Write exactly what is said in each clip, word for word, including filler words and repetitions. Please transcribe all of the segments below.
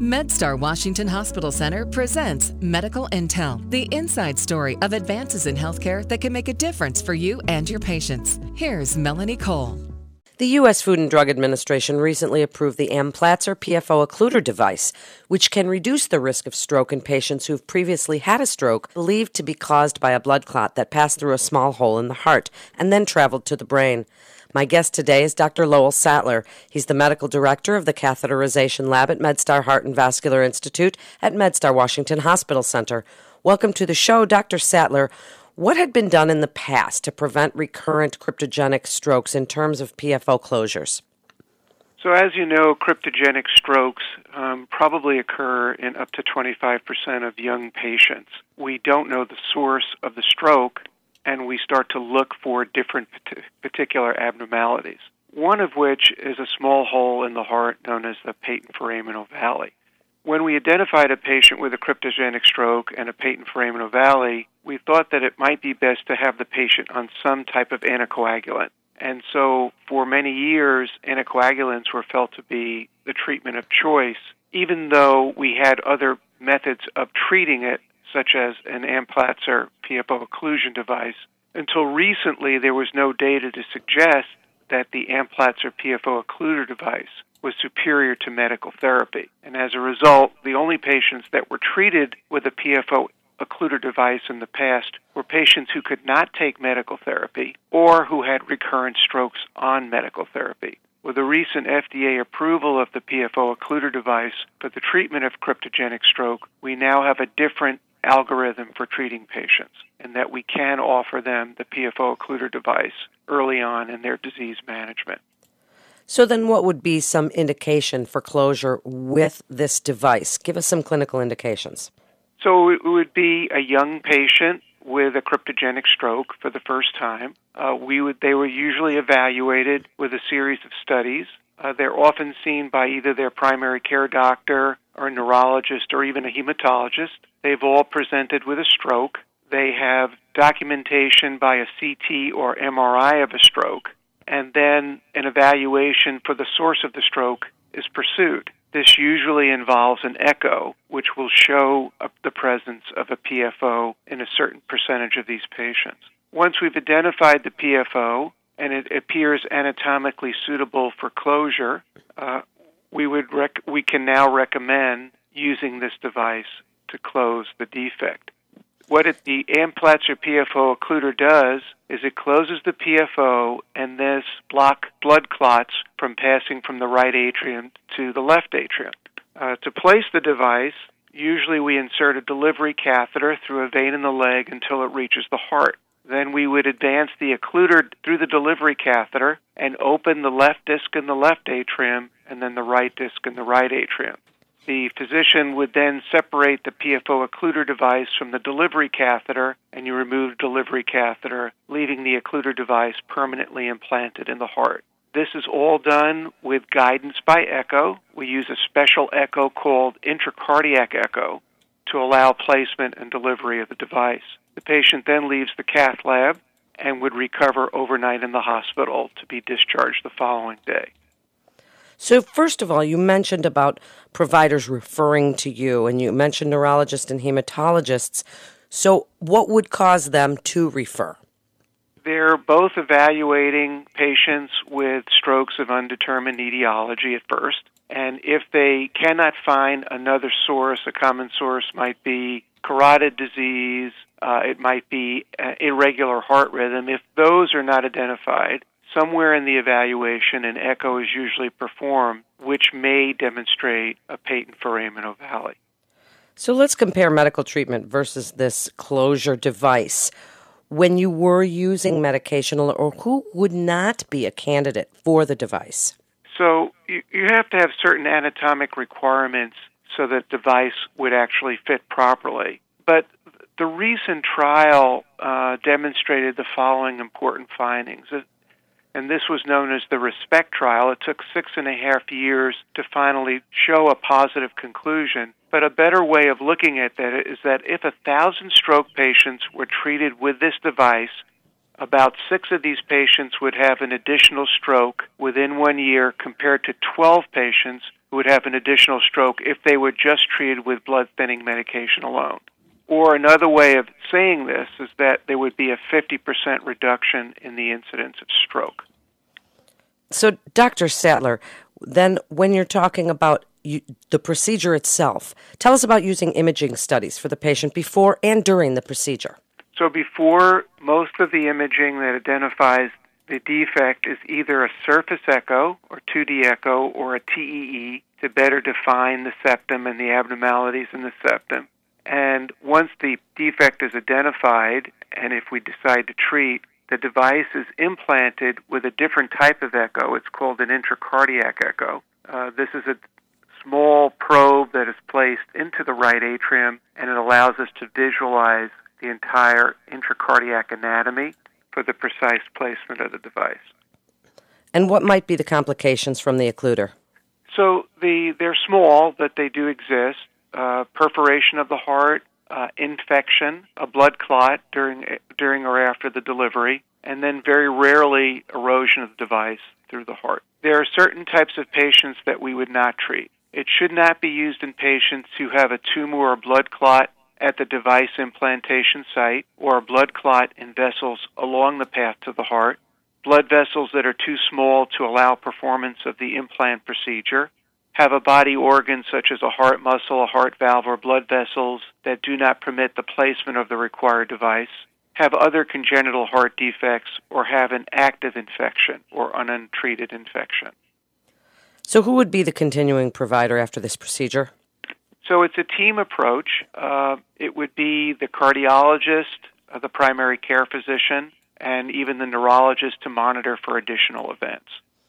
MedStar Washington Hospital Center presents Medical Intel, the inside story of advances in healthcare that can make a difference for you and your patients. Here's Melanie Cole. The U S Food and Drug Administration recently approved the Amplatzer P F O occluder device, which can reduce the risk of stroke in patients who've previously had a stroke believed to be caused by a blood clot that passed through a small hole in the heart and then traveled to the brain. My guest today is Doctor Lowell Sattler. He's the medical director of the catheterization lab at MedStar Heart and Vascular Institute at MedStar Washington Hospital Center. Welcome to the show, Doctor Sattler. What had been done in the past to prevent recurrent cryptogenic strokes in terms of P F O closures? So as you know, cryptogenic strokes um, probably occur in up to twenty-five percent of young patients. We don't know the source of the stroke, and we start to look for different particular abnormalities, one of which is a small hole in the heart known as the patent foramen ovale. When we identified a patient with a cryptogenic stroke and a patent foramen ovale, we thought that it might be best to have the patient on some type of anticoagulant. And so for many years, anticoagulants were felt to be the treatment of choice, even though we had other methods of treating it, such as an Amplatzer P F O occlusion device. Until recently, there was no data to suggest that the Amplatzer P F O occluder device was superior to medical therapy. And as a result, the only patients that were treated with a P F O occluder device in the past were patients who could not take medical therapy or who had recurrent strokes on medical therapy. With the recent F D A approval of the P F O occluder device for the treatment of cryptogenic stroke, we now have a different algorithm for treating patients, and that we can offer them the P F O occluder device early on in their disease management. So then what would be some indication for closure with this device? Give us some clinical indications. So it would be a young patient with a cryptogenic stroke for the first time. Uh, we would they were usually evaluated with a series of studies. Uh, they're often seen by either their primary care doctor or a neurologist or even a hematologist. They've all presented with a stroke. They have documentation by a C T or M R I of a stroke, and then an evaluation for the source of the stroke is pursued. This usually involves an echo, which will show the presence of a P F O in a certain percentage of these patients. Once we've identified the P F O and it appears anatomically suitable for closure, uh, we would rec- we can now recommend using this device to close the defect. What it, the Amplatzer P F O occluder does is it closes the P F O and this blocks blood clots from passing from the right atrium to the left atrium. Uh, to place the device, usually we insert a delivery catheter through a vein in the leg until it reaches the heart. Then we would advance the occluder through the delivery catheter and open the left disc in the left atrium and then the right disc in the right atrium. The physician would then separate the P F O occluder device from the delivery catheter, and you remove the delivery catheter, leaving the occluder device permanently implanted in the heart. This is all done with guidance by echo. We use a special echo called intracardiac echo to allow placement and delivery of the device. The patient then leaves the cath lab and would recover overnight in the hospital to be discharged the following day. So first of all, you mentioned about providers referring to you, and you mentioned neurologists and hematologists. So what would cause them to refer? They're both evaluating patients with strokes of undetermined etiology at first, and if they cannot find another source, a common source might be carotid disease, uh, it might be uh, irregular heart rhythm. If those are not identified, somewhere in the evaluation, an echo is usually performed, which may demonstrate a patent foramen ovale. So let's compare medical treatment versus this closure device. When you were using medication, or who would not be a candidate for the device? So you, you have to have certain anatomic requirements so that the device would actually fit properly. But the recent trial uh, demonstrated the following important findings. And this was known as the RESPECT trial. It took six and a half years to finally show a positive conclusion. But a better way of looking at that is that if a thousand stroke patients were treated with this device, about six of these patients would have an additional stroke within one year compared to twelve patients who would have an additional stroke if they were just treated with blood-thinning medication alone. Or another way of saying this is that there would be a fifty percent reduction in the incidence of stroke. So, Doctor Sattler, then when you're talking about you, the procedure itself, tell us about using imaging studies for the patient before and during the procedure. So before, most of the imaging that identifies the defect is either a surface echo or two D echo or a T E E to better define the septum and the abnormalities in the septum. And once the defect is identified, and if we decide to treat, the device is implanted with a different type of echo. It's called an intracardiac echo. Uh, this is a small probe that is placed into the right atrium, and it allows us to visualize the entire intracardiac anatomy for the precise placement of the device. And what might be the complications from the occluder? So the they're small, but they do exist. Uh, perforation of the heart, uh, infection, a blood clot during during or after the delivery, and then very rarely erosion of the device through the heart. There are certain types of patients that we would not treat. It should not be used in patients who have a tumor or blood clot at the device implantation site or a blood clot in vessels along the path to the heart, blood vessels that are too small to allow performance of the implant procedure, have a body organ such as a heart muscle, a heart valve, or blood vessels that do not permit the placement of the required device, have other congenital heart defects, or have an active infection or an untreated infection. So who would be the continuing provider after this procedure? So it's a team approach. Uh, it would be the cardiologist, uh, the primary care physician, and even the neurologist to monitor for additional events.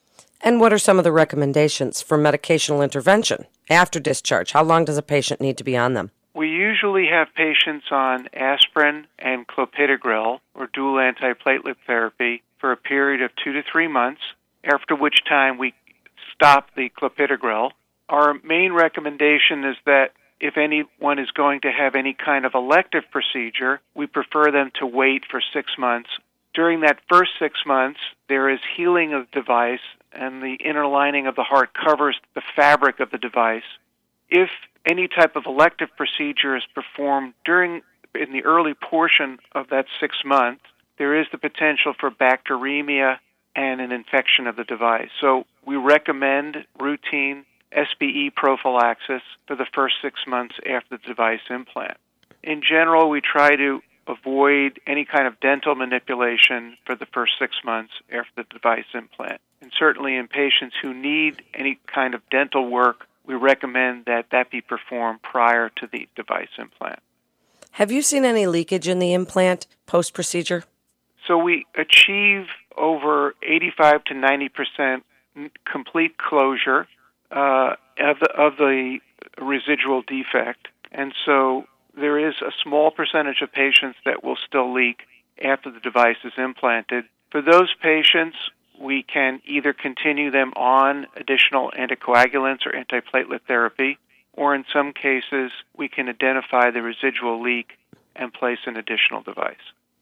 And what are some of the recommendations for medicational intervention after discharge? How long does a patient need to be on them? We usually have patients on aspirin and clopidogrel, or dual antiplatelet therapy, for a period of two to three months, after which time we stop the clopidogrel. Our main recommendation is that if anyone is going to have any kind of elective procedure, we prefer them to wait for six months. During that first six months, there is healing of the device, and the inner lining of the heart covers the fabric of the device. If any type of elective procedure is performed during in the early portion of that six months, there is the potential for bacteremia and an infection of the device. So we recommend routine S B E prophylaxis for the first six months after the device implant. In general, we try to avoid any kind of dental manipulation for the first six months after the device implant. And certainly in patients who need any kind of dental work, we recommend that that be performed prior to the device implant. Have you seen any leakage in the implant post-procedure? So we achieve over eighty-five to ninety percent complete closure uh, of, the, of the residual defect. And so there is a small percentage of patients that will still leak after the device is implanted. For those patients, we can either continue them on additional anticoagulants or antiplatelet therapy, or in some cases, we can identify the residual leak and place an additional device.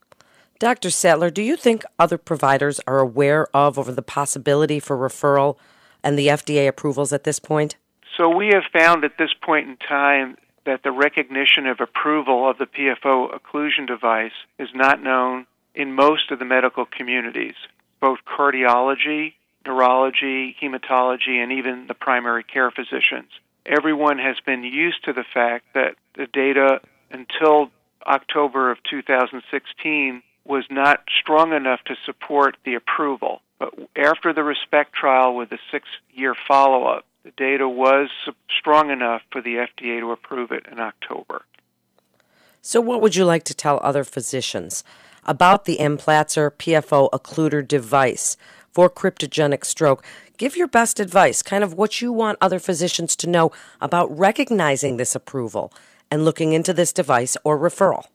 Doctor Sattler, do you think other providers are aware of or the possibility for referral and the F D A approvals at this point? So we have found at this point in time that the recognition of approval of the P F O occlusion device is not known in most of the medical communities, both cardiology, neurology, hematology, and even the primary care physicians. Everyone has been used to the fact that the data until October of two thousand sixteen was not strong enough to support the approval. But after the RESPECT trial with a six-year follow-up, the data was strong enough for the F D A to approve it in October. So what would you like to tell other physicians about the Amplatzer P F O occluder device for cryptogenic stroke? Give your best advice, kind of what you want other physicians to know about recognizing this approval and looking into this device or referral.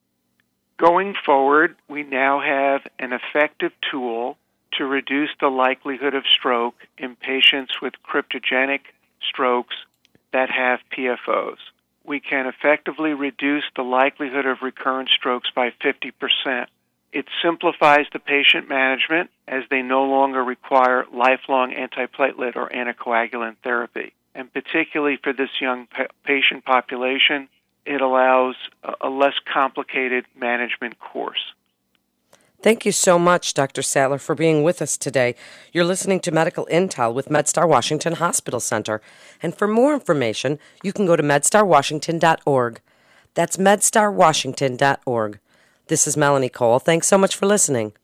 Going forward, we now have an effective tool to reduce the likelihood of stroke in patients with cryptogenic strokes that have P F Os. We can effectively reduce the likelihood of recurrent strokes by fifty percent It simplifies the patient management as they no longer require lifelong antiplatelet or anticoagulant therapy. And particularly for this young pa- patient population, it allows a, a less complicated management course. Thank you so much, Doctor Sattler, for being with us today. You're listening to Medical Intel with MedStar Washington Hospital Center. And for more information, you can go to medstar washington dot org. That's medstar washington dot org. This is Melanie Cole. Thanks so much for listening.